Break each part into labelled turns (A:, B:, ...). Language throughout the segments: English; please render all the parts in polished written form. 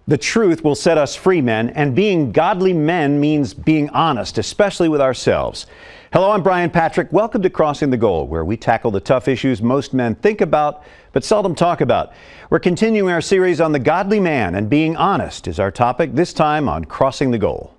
A: The truth will set us free, men, and being godly men means being honest, especially with ourselves. Hello, I'm Brian Patrick. Welcome to Crossing the Goal, where we tackle the tough issues most men think about but seldom talk about. We're continuing our series on the godly man, and being honest is our topic, this time on Crossing the Goal.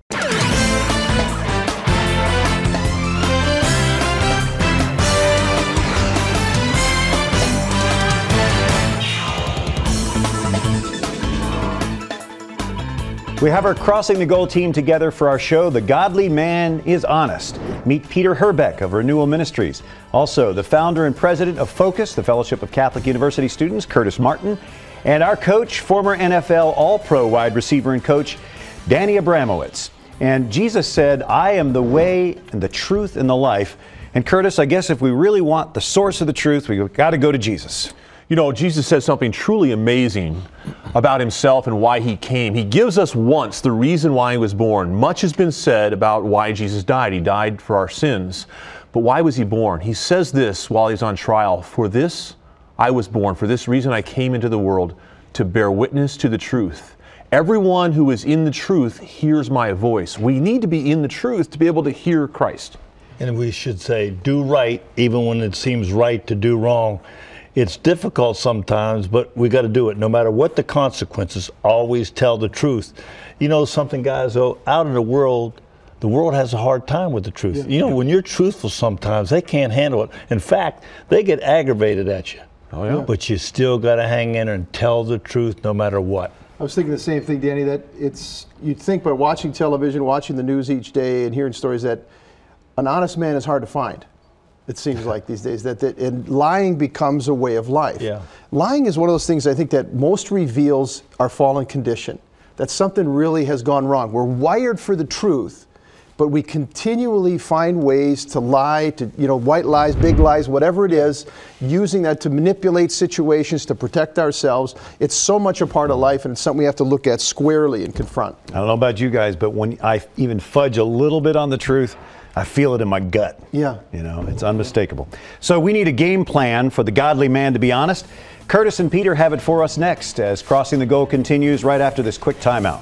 A: We have our Crossing the Goal team together for our show, The Godly Man is Honest. Meet Peter Herbeck of Renewal Ministries. Also, the founder and president of Focus, the Fellowship of Catholic University Students, Curtis Martin. And our coach, former NFL All-Pro wide receiver and coach, Danny Abramowitz. And Jesus said, I am the way and the truth and the life. And Curtis, I guess if we really want the source of the truth, we've got to go to Jesus.
B: You know, Jesus says something truly amazing about himself and why he came. He gives us once the reason why he was born. Much has been said about why Jesus died. He died for our sins. But why was he born? He says this while he's on trial. For this I was born. For this reason I came into the world, to bear witness to the truth. Everyone who is in the truth hears my voice. We need to be in the truth to be able to hear Christ.
C: And we should say, do right even when it seems right to do wrong. It's difficult sometimes, but we got to do it. No matter what the consequences, always tell the truth. You know something, guys, though, out in the world has a hard time with the truth. Yeah. You know, when you're truthful sometimes, they can't handle it. In fact, they get aggravated at you.
B: Oh, yeah.
C: But you still got to hang in and tell the truth no matter what.
D: I was thinking the same thing, Danny, that you'd think by watching television, watching the news each day and hearing stories that an honest man is hard to find. It seems like these days and lying becomes a way of life.
C: Yeah.
D: Lying is one of those things I think that most reveals our fallen condition, that something really has gone wrong. We're wired for the truth, but we continually find ways to lie, to, white lies, big lies, whatever it is, using that to manipulate situations, to protect ourselves. It's so much a part of life, and it's something we have to look at squarely and confront.
A: I don't know about you guys, but when I even fudge a little bit on the truth, I feel it in my gut.
D: Yeah.
A: It's unmistakable. So we need a game plan for the godly man to be honest. Curtis and Peter have it for us next as Crossing the Goal continues right after this quick timeout.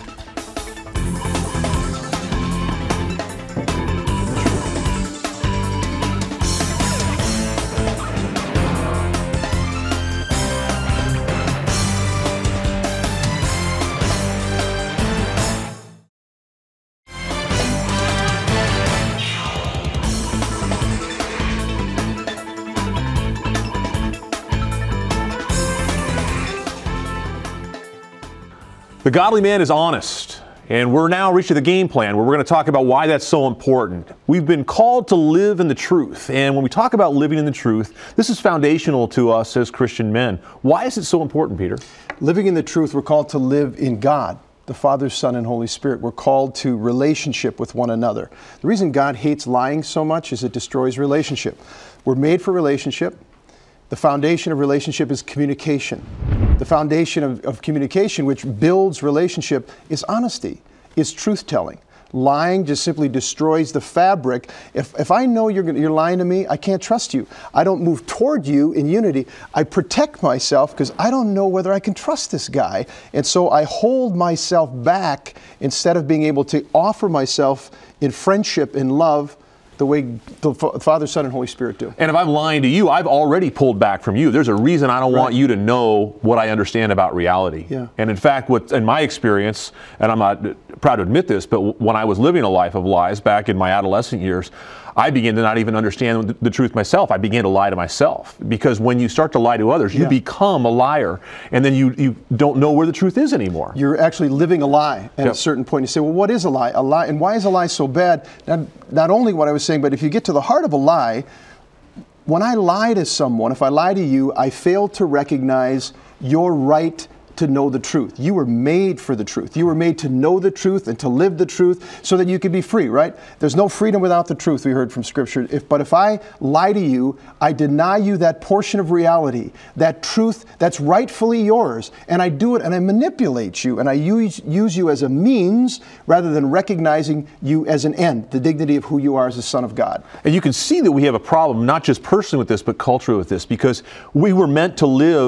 B: The godly man is honest, and we're now reaching the game plan where we're going to talk about why that's so important. We've been called to live in the truth, and when we talk about living in the truth, this is foundational to us as Christian men. Why is it so important, Peter?
D: Living in the truth, we're called to live in God, the Father, Son, and Holy Spirit. We're called to relationship with one another. The reason God hates lying so much is it destroys relationship. We're made for relationship. The foundation of relationship is communication. The foundation of communication, which builds relationship, is honesty, is truth-telling. Lying just simply destroys the fabric. If I know you're lying to me, I can't trust you. I don't move toward you in unity. I protect myself because I don't know whether I can trust this guy. And so I hold myself back instead of being able to offer myself in friendship and love the way the Father, Son, and Holy Spirit do.
B: And if I'm lying to you, I've already pulled back from you. There's a reason I don't want you to know what I understand about reality.
D: Yeah.
B: And in fact, in my experience, and I'm not proud to admit this, but when I was living a life of lies back in my adolescent years, I began to not even understand the truth myself. I began to lie to myself. Because when you start to lie to others, you become a liar. And then you don't know where the truth is anymore.
D: You're actually living a lie at a certain point. You say, well, what is a lie? A lie, and why is a lie so bad? Not only what I was saying, but if you get to the heart of a lie, when I lie to someone, if I lie to you, I fail to recognize your right to know the truth. You were made for the truth. You were made to know the truth and to live the truth so that you could be free, right? There's no freedom without the truth, we heard from Scripture. But if I lie to you, I deny you that portion of reality, that truth that's rightfully yours, and I do it and I manipulate you and I use you as a means rather than recognizing you as an end, the dignity of who you are as a son of God.
B: And you can see that we have a problem, not just personally with this, but culturally with this, because we were meant to live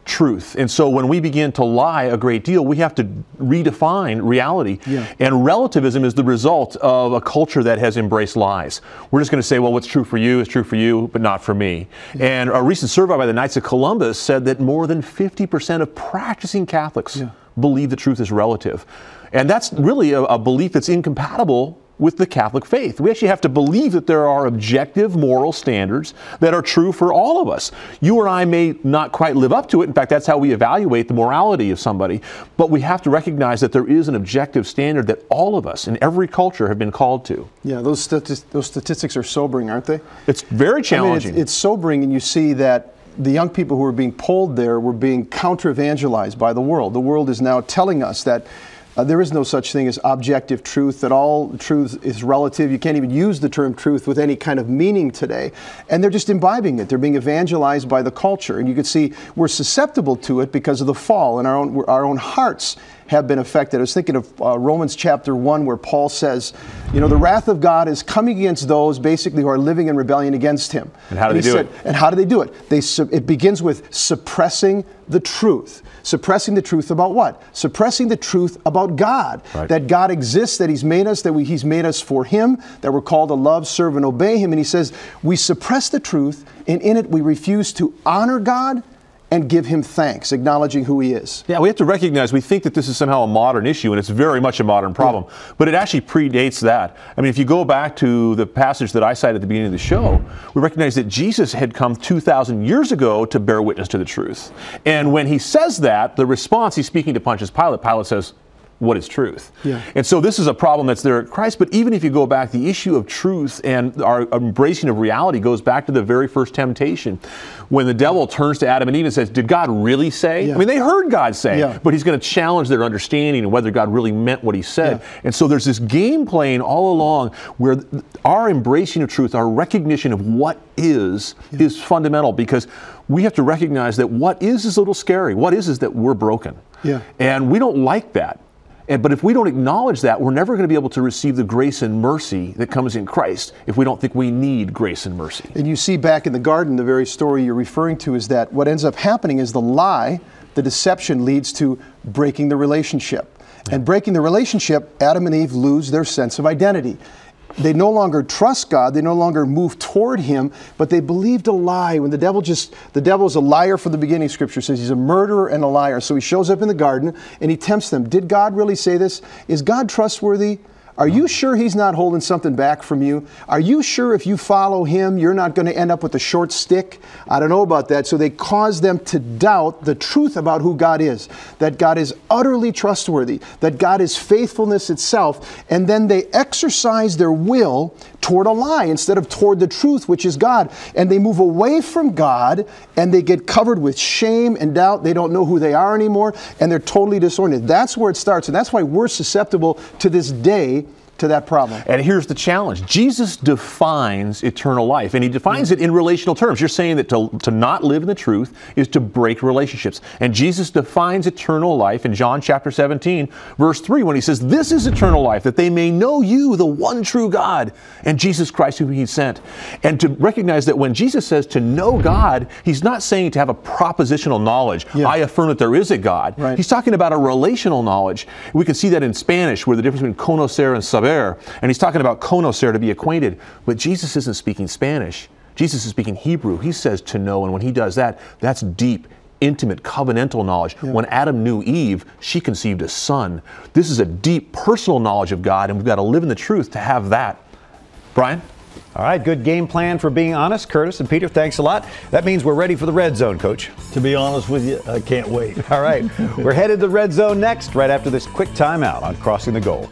B: truth. And so when we begin to lie a great deal, we have to redefine reality.
D: Yeah.
B: And relativism is the result of a culture that has embraced lies. We're just going to say, well, what's true for you is true for you, but not for me. Yeah. And a recent survey by the Knights of Columbus said that more than 50% of practicing Catholics believe the truth is relative. And that's really a belief that's incompatible with the Catholic faith. We actually have to believe that there are objective moral standards that are true for all of us. You or I may not quite live up to it. In fact, that's how we evaluate the morality of somebody. But we have to recognize that there is an objective standard that all of us in every culture have been called to.
D: Yeah, those statistics are sobering, aren't they?
B: It's very challenging.
D: I mean, it's sobering, and you see that the young people who are being polled there were being counter-evangelized by the world. The world is now telling us that there is no such thing as objective truth, that all truth is relative. You can't even use the term truth with any kind of meaning today. And they're just imbibing it. They're being evangelized by the culture. And you can see we're susceptible to it because of the fall, and our own hearts have been affected. I was thinking of Romans chapter 1, where Paul says, you know, the wrath of God is coming against those basically who are living in rebellion against him.
B: And how do they do it?
D: And how do they do it? It begins with suppressing the truth. Suppressing the truth about what? Suppressing the truth about God. Right. That God exists, that He's made us, that He's made us for Him, that we're called to love, serve, and obey Him. And He says we suppress the truth, and in it we refuse to honor God and give Him thanks, acknowledging who He is.
B: Yeah, we have to recognize, we think that this is somehow a modern issue, and it's very much a modern problem. Yeah. But it actually predates that. I mean, if you go back to the passage that I cited at the beginning of the show, we recognize that Jesus had come 2,000 years ago to bear witness to the truth. And when He says that, the response, He's speaking to Pontius Pilate. Pilate says, what is truth? Yeah. And so this is a problem that's there at Christ, but even if you go back, the issue of truth and our embracing of reality goes back to the very first temptation. When the devil turns to Adam and Eve and says, did God really say? Yeah. I mean, they heard God say, but He's going to challenge their understanding and whether God really meant what He said. Yeah. And so there's this game playing all along where our embracing of truth, our recognition of what is fundamental, because we have to recognize that what is a little scary. What is that we're broken. Yeah. And we don't like that. But if we don't acknowledge that, we're never going to be able to receive the grace and mercy that comes in Christ if we don't think we need grace and mercy.
D: And you see back in the garden, the very story you're referring to is that what ends up happening is the lie, the deception, leads to breaking the relationship. And breaking the relationship, Adam and Eve lose their sense of identity. They no longer trust God, they no longer move toward Him, but they believed a lie. When the devil is a liar from the beginning, Scripture says he's a murderer and a liar. So he shows up in the garden and he tempts them. Did God really say this? Is God trustworthy? Are you sure He's not holding something back from you? Are you sure if you follow Him, you're not going to end up with a short stick? I don't know about that. So they cause them to doubt the truth about who God is, that God is utterly trustworthy, that God is faithfulness itself, and then they exercise their will toward a lie instead of toward the truth, which is God. And they move away from God, and they get covered with shame and doubt. They don't know who they are anymore, and they're totally disoriented. That's where it starts, and that's why we're susceptible to this day to that problem.
B: And here's the challenge. Jesus defines eternal life, and He defines it in relational terms. You're saying that to not live in the truth is to break relationships. And Jesus defines eternal life in John chapter 17, verse 3, when He says, this is eternal life, that they may know you, the one true God, and Jesus Christ whom He sent. And to recognize that when Jesus says to know God, He's not saying to have a propositional knowledge. I affirm that there is a God. Right. He's talking about a relational knowledge. We can see that in Spanish, where the difference between conocer and saber. And He's talking about conocer, to be acquainted. But Jesus isn't speaking Spanish. Jesus is speaking Hebrew. He says to know, and when He does that, that's deep, intimate, covenantal knowledge. Yeah. When Adam knew Eve, she conceived a son. This is a deep personal knowledge of God, and we've got to live in the truth to have that. Brian?
A: All right, good game plan for being honest. Curtis and Peter, thanks a lot. That means we're ready for the Red Zone, Coach.
C: To be honest with you, I can't wait.
A: All right, we're headed to the Red Zone next, right after this quick timeout on Crossing the Goal.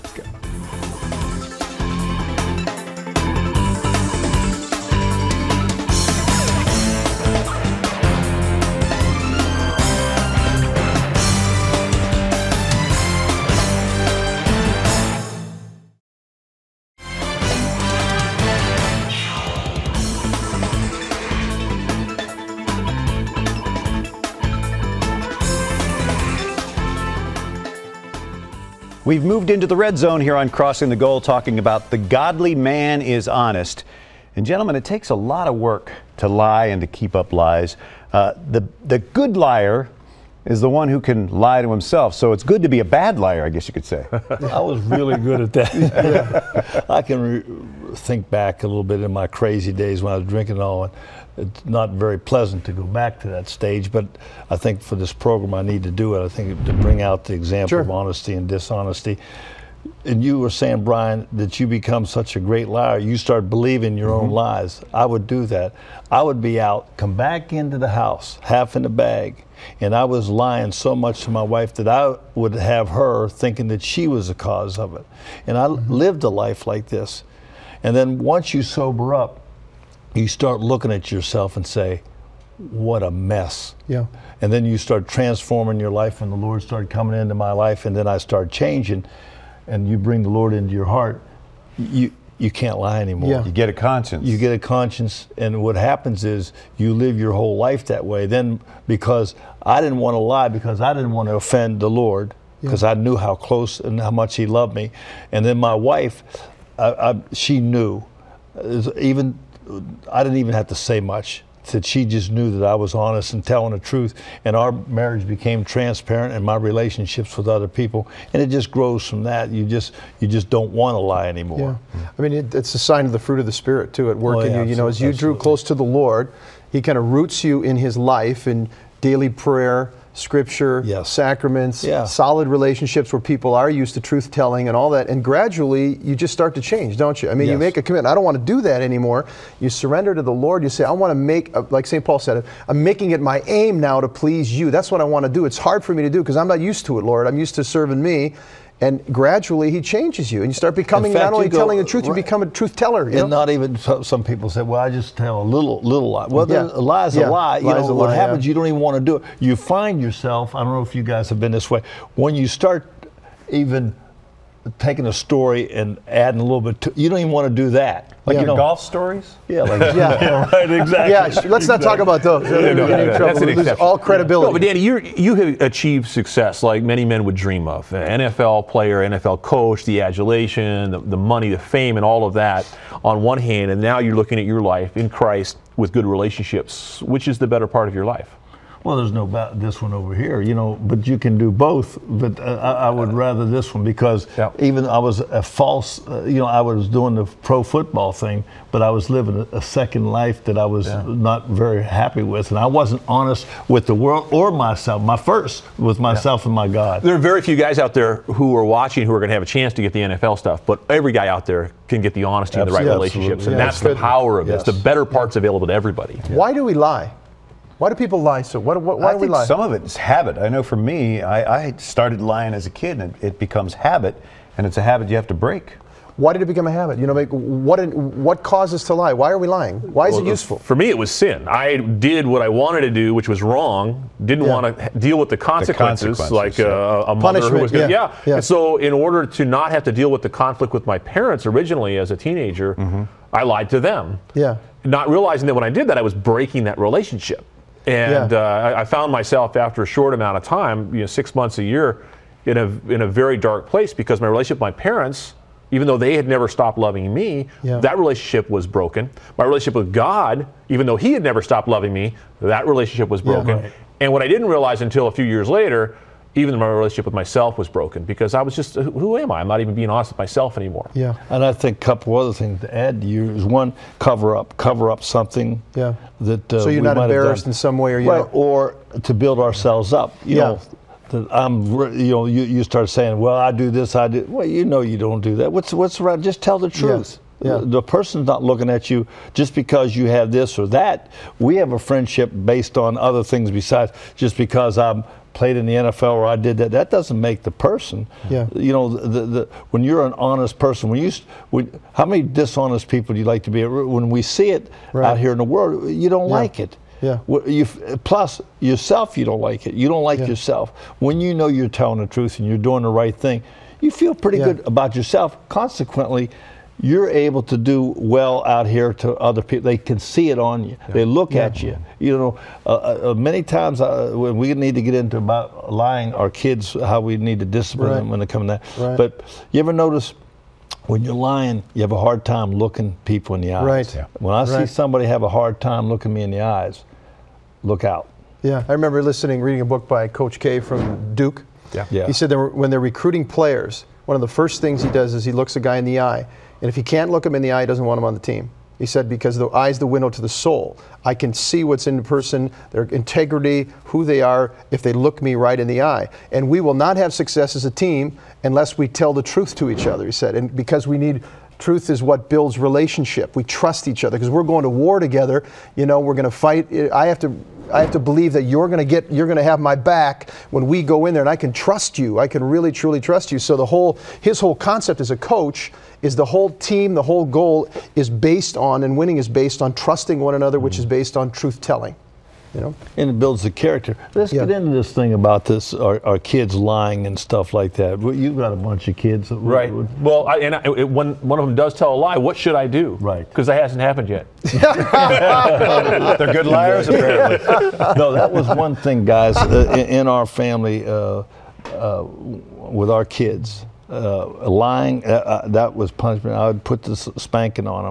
A: We've moved into the Red Zone here on Crossing the Goal, talking about the godly man is honest. And gentlemen, it takes a lot of work to lie and to keep up lies. The good liar is the one who can lie to himself. So it's good to be a bad liar, I guess you could say.
C: I was really good at that. I can think back a little bit in my crazy days when I was drinking and all. And it's not very pleasant to go back to that stage, but I think for this program I need to do it. I think to bring out the example of honesty and dishonesty. And you were saying, Brian, that you become such a great liar. You start believing your own lies. I would do that. I would be out, come back into the house, half in the bag, and I was lying so much to my wife that I would have her thinking that she was the cause of it. And I lived a life like this. And then once you sober up, you start looking at yourself and say, what a mess.
D: Yeah.
C: And then you start transforming your life, and the Lord started coming into my life, and then I started changing. And you bring the Lord into your heart, you can't lie anymore.
D: Yeah.
A: You get a conscience.
C: You get a conscience, and what happens is you live your whole life that way. Then, because I didn't want to lie, because I didn't want to offend the Lord, because I knew how close and how much He loved me. And then my wife, she knew. Even I didn't even have to say much. That she just knew that I was honest and telling the truth, and our marriage became transparent, and my relationships with other people, and it just grows from that. You just don't want to lie anymore.
D: Yeah. I mean, it's a sign of the fruit of the Spirit too at work in you. You know, as you drew close to the Lord, He kind of roots you in His life in daily prayer, Scripture, sacraments, solid relationships where people are used to truth telling and all that. And gradually, you just start to change, don't you? I mean, you make a commitment. I don't want to do that anymore. You surrender to the Lord. You say, I want to make, like St. Paul said, I'm making it my aim now to please you. That's what I want to do. It's hard for me to do because I'm not used to it, Lord. I'm used to serving me. And gradually He changes you, and you start becoming not only telling the truth, you become a truth teller.
C: And not even, some people say, well, I just tell a little lie. Well, a lie is a lie. You know, what happens, you don't even want to do it. You find yourself, I don't know if you guys have been this way, when you start even taking a story and adding a little bit to, you don't even want to do that.
A: Like golf stories?
C: Yeah, like right, exactly.
D: Yeah, let's not talk about those.
B: That's an exception.
D: All credibility.
B: No, but Danny, you have achieved success like many men would dream of. An NFL player, NFL coach, the adulation, the money, the fame, and all of that on one hand, and now you're looking at your life in Christ with good relationships. Which is the better part of your life?
C: Well, there's no about this one over here, you know, but you can do both. But I would rather this one because even I was a false, you know, I was doing the pro football thing, but I was living a second life that I was not very happy with. And I wasn't honest with the world or myself, with myself and my God.
B: There are very few guys out there who are watching who are going to have a chance to get the NFL stuff, but every guy out there can get the honesty and the right relationships. And that's the power of this. The better part's available to everybody.
D: Why do we lie? Why do people lie? So why do we lie?
A: Some of it is habit. I know for me, I started lying as a kid, and it becomes habit, and it's a habit you have to break.
D: Why did it become a habit? You know, what caused us to lie? Why are we lying? Why is it useful?
B: For me, it was sin. I did what I wanted to do, which was wrong. Didn't want to deal with the consequences like a mother who was going to. And so in order to not have to deal with the conflict with my parents originally as a teenager, I lied to them. Not realizing that when I did that, I was breaking that relationship. And I found myself after a short amount of time, 6 months, a year, in a very dark place because my relationship with my parents, even though they had never stopped loving me, that relationship was broken. My relationship with God, even though He had never stopped loving me, that relationship was broken. And what I didn't realize until a few years later, even my relationship with myself was broken because I was just, who am I? I'm not even being honest with myself anymore.
C: And I think a couple other things to add to you is one, cover up something that
D: so you're not embarrassed in some way,
C: or to build ourselves up. You know, that you start saying, well, I do this, I do. Well, you know, you don't do that. What's right? Just tell the truth. The person's not looking at you just because you have this or that. We have a friendship based on other things besides just because I'm played in the NFL or I did that. That doesn't make the person. You know, when you're an honest person, how many dishonest people do you like to be? When we see it out here in the world, you don't like it. Plus, yourself, you don't like it. You don't like yourself. When you know you're telling the truth and you're doing the right thing, you feel pretty good about yourself. Consequently, you're able to do well out here to other people. They can see it on you. They look at you. You know, many times when we need to get into about lying our kids, how we need to discipline them when they come in that. But you ever notice when you're lying, you have a hard time looking people in the eyes. When I see somebody have a hard time looking me in the eyes, look out.
D: Yeah, I remember reading a book by Coach K from Duke.
C: Yeah.
D: He said when they're recruiting players, one of the first things he does is he looks a guy in the eye. And if he can't look him in the eye, he doesn't want him on the team. He said, because the eye's the window to the soul. I can see what's in the person, their integrity, who they are, if they look me right in the eye. And we will not have success as a team unless we tell the truth to each other, he said. And because truth is what builds relationship. We trust each other because we're going to war together. We're going to fight. I have to believe that you're going to have my back when we go in there, and I can trust you. I can really, truly trust you. So his whole concept as a coach is the whole team, the whole goal is based on, and winning is based on trusting one another, which is based on truth telling. And
C: it builds the character. Let's get into this thing about our kids lying and stuff like that. You've got a bunch of kids.
B: Right. Well, when one of them does tell a lie, what should I do?
C: Right.
B: Because that hasn't happened yet.
A: They're good liars, apparently.
C: No, that was one thing, guys, in our family with our kids. Lying, that was punishment. I would put this spanking on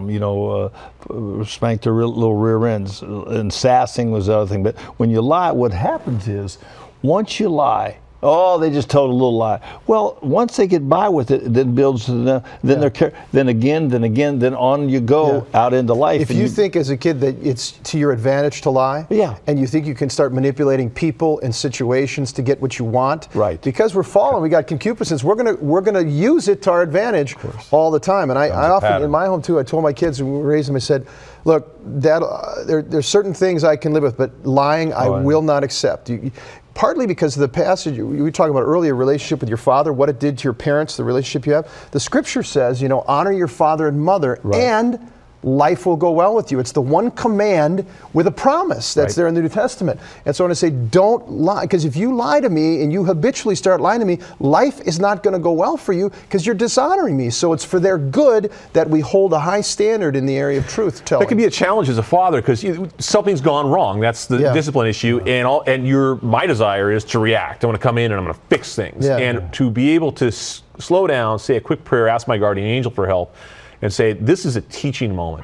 C: them, spank their little rear ends. And sassing was the other thing. But when you lie, what happens is, once you lie, they just told a little lie. Well, once they get by with it, it then builds to them. Then again, on you go out into life.
D: If you think as a kid that it's to your advantage to lie, and you think you can start manipulating people and situations to get what you want,
C: right?
D: Because we're fallen, we got concupiscence. We're gonna use it to our advantage all the time. And I often in my home too, I told my kids when we raised them, I said, look, Dad, there's certain things I can live with, but lying I will not accept. Partly because of the passage we were talking about earlier, relationship with your father, what it did to your parents, the relationship you have. The scripture says, honor your father and mother, and life will go well with you. It's the one command with a promise that's there in the New Testament. And so I want to say, don't lie, because if you lie to me and you habitually start lying to me, life is not going to go well for you because you're dishonoring me. So it's for their good that we hold a high standard in the area of truth telling.
B: That can be a challenge as a father because something's gone wrong. That's the discipline issue, and my desire is to react. I want to come in and I'm going to fix things, and to be able to slow down, say a quick prayer, ask my guardian angel for help, and say, this is a teaching moment.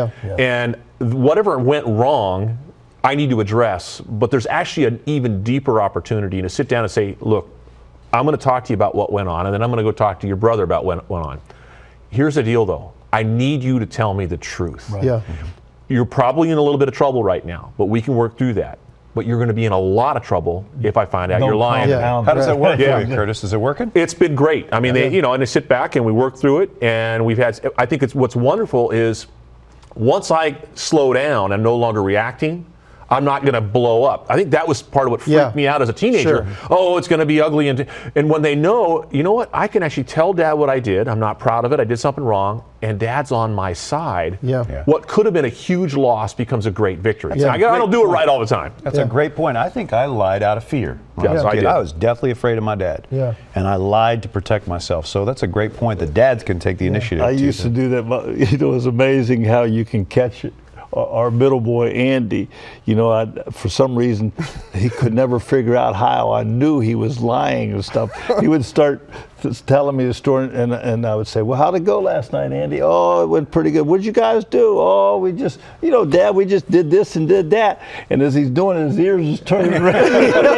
B: And whatever went wrong, I need to address. But there's actually an even deeper opportunity to sit down and say, look, I'm going to talk to you about what went on, and then I'm going to go talk to your brother about what went on. Here's the deal, though. I need you to tell me the truth. You're probably in a little bit of trouble right now, but we can work through that. But you're going to be in a lot of trouble if I find out you're lying.
A: How does that work for you, Curtis? Is it working?
B: It's been great. I mean, and they sit back and we work through it, and I think what's wonderful is once I slow down and no longer reacting, I'm not going to blow up. I think that was part of what freaked me out as a teenager. Oh, it's going to be ugly. And when they know, you know what, I can actually tell Dad what I did. I'm not proud of it. I did something wrong. And Dad's on my side. What could have been a huge loss becomes a great victory. I don't do it right all the time.
A: That's a great point. I think I lied out of fear. I was deathly afraid of my dad. And I lied to protect myself. So that's a great point that dads can take the initiative.
C: I used to do that. It was amazing how you can catch it. Our middle boy, Andy, for some reason, he could never figure out how I knew he was lying and stuff. He would start telling me the story, and I would say, well, how'd it go last night, Andy? Oh, it went pretty good. What'd you guys do? Oh, we just, Dad, we just did this and did that. And as he's doing it, his ears just turning red.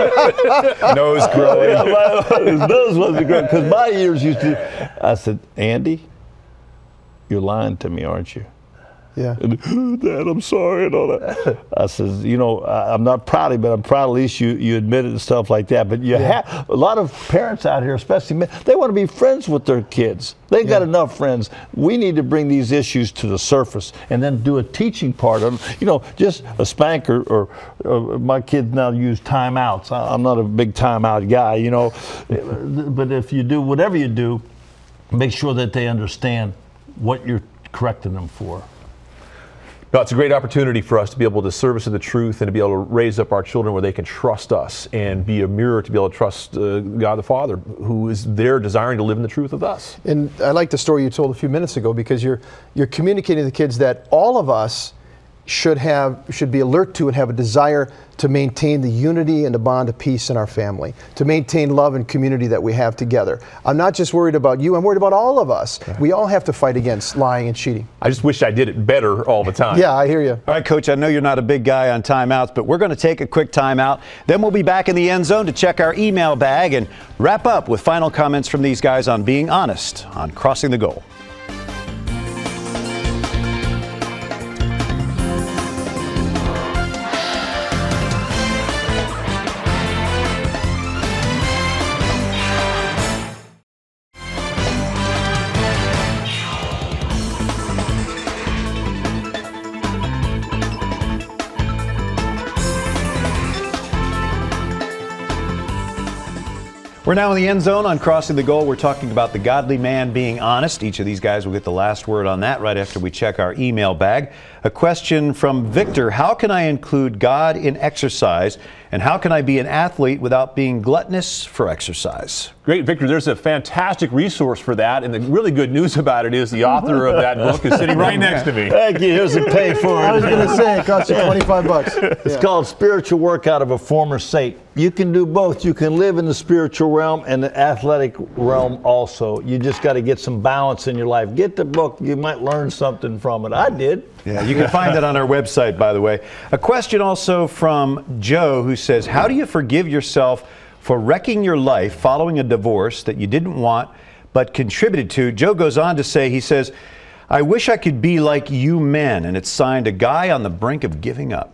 A: Nose growing.
C: His nose wasn't growing, because my ears used to. I said, Andy, you're lying to me, aren't you? And, Dad, I'm sorry and all that. I says, I'm not proud of you, but I'm proud at least you admit it and stuff like that. But you have a lot of parents out here, especially men, they want to be friends with their kids. They've got enough friends. We need to bring these issues to the surface and then do a teaching part of them. Just a spanker or my kids now use timeouts. I'm not a big timeout guy, But if you do whatever you do, make sure that they understand what you're correcting them for.
B: No, it's a great opportunity for us to be able to service to the truth and to be able to raise up our children where they can trust us and be a mirror to be able to trust God the Father, who is there desiring to live in the truth with us.
D: And I like the story you told a few minutes ago, because you're communicating to the kids that all of us should be alert to and have a desire to maintain the unity and the bond of peace in our family, to maintain love and community that we have together. I'm not just worried about you, I'm worried about all of us. Right. We all have to fight against lying and cheating.
B: I just wish I did it better all the time.
D: Yeah, I hear you.
A: All right, Coach, I know you're not a big guy on timeouts, but we're going to take a quick timeout. Then we'll be back in the end zone to check our email bag and wrap up with final comments from these guys on being honest on Crossing the Goal. We're now in the end zone on Crossing the Goal. We're talking about the godly man being honest. Each of these guys will get the last word on that right after we check our email bag. A question from Victor: how can I include God in exercise, and how can I be an athlete without being gluttonous for exercise?
B: Great, Victor. There's a fantastic resource for that, and the really good news about it is the author of that book is sitting right next to me.
C: Thank you. Here's a pay for it.
D: I was going to say, it costs you $25.
C: It's called Spiritual Workout of a Former Saint. You can do both. You can live in the spiritual realm and the athletic realm also. You just got to get some balance in your life. Get the book. You might learn something from it. I did.
A: Yeah, you can find it on our website, by the way. A question also from Joe, who says, how do you forgive yourself for wrecking your life following a divorce that you didn't want but contributed to? Joe goes on to say, he says, I wish I could be like you men, and it's signed a guy on the brink of giving up.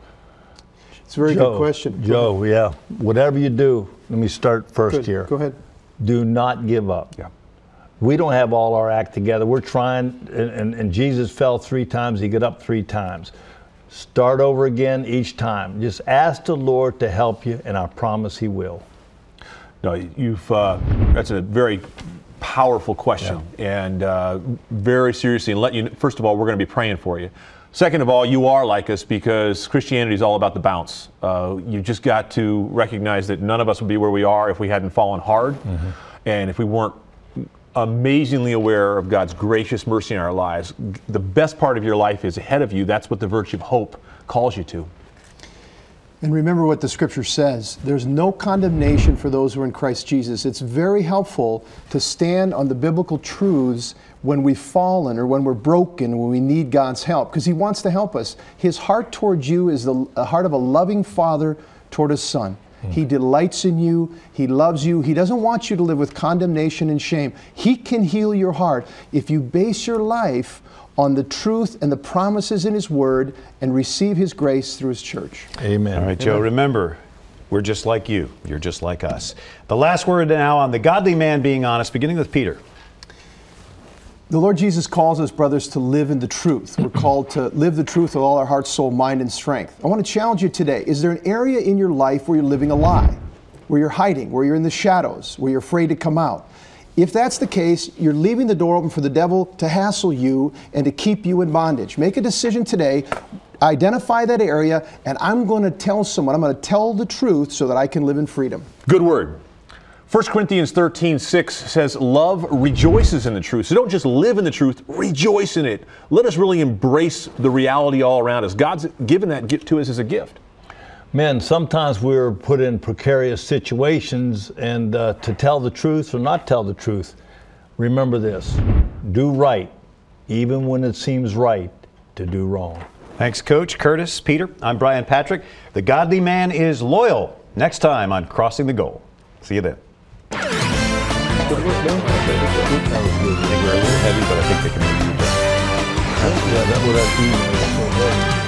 D: It's a very good question.
C: Joe, yeah. Whatever you do, let me start first here.
D: Go ahead.
C: Do not give up.
B: Yeah.
C: We don't have all our act together. We're trying, and Jesus fell 3 times. He got up 3 times. Start over again each time. Just ask the Lord to help you, and I promise He will.
B: No, that's a very powerful question, and very seriously. And let you, first of all, we're going to be praying for you. Second of all, you are like us because Christianity is all about the bounce. You just got to recognize that none of us would be where we are if we hadn't fallen hard, and if we weren't amazingly aware of God's gracious mercy in our lives. The best part of your life is ahead of you. That's what the virtue of hope calls you to.
D: And remember what the scripture says. There's no condemnation for those who are in Christ Jesus. It's very helpful to stand on the biblical truths when we've fallen or when we're broken, when we need God's help, because He wants to help us. His heart towards you is the heart of a loving father toward His son. He delights in you. He loves you. He doesn't want you to live with condemnation and shame. He can heal your heart if you base your life on the truth and the promises in His Word and receive His grace through His church.
C: Amen.
A: All right, Joe, remember, we're just like you. You're just like us. The last word now on the godly man being honest, beginning with Peter.
D: The Lord Jesus calls us, brothers, to live in the truth. We're called to live the truth with all our heart, soul, mind, and strength. I want to challenge you today. Is there an area in your life where you're living a lie, where you're hiding, where you're in the shadows, where you're afraid to come out? If that's the case, you're leaving the door open for the devil to hassle you and to keep you in bondage. Make a decision today. Identify that area, and I'm going to tell someone. I'm going to tell the truth so that I can live in freedom.
B: Good word. 1 Corinthians 13:6 says, love rejoices in the truth. So don't just live in the truth, rejoice in it. Let us really embrace the reality all around us. God's given that gift to us as a gift.
C: Men, sometimes we're put in precarious situations, and to tell the truth or not tell the truth, remember this: do right, even when it seems right to do wrong.
A: Thanks, Coach Curtis, Peter. I'm Brian Patrick. The godly man is loyal. Next time on Crossing the Goal. See you then. I think we're a little heavy, but I think they can make it.
C: Yeah, that would have been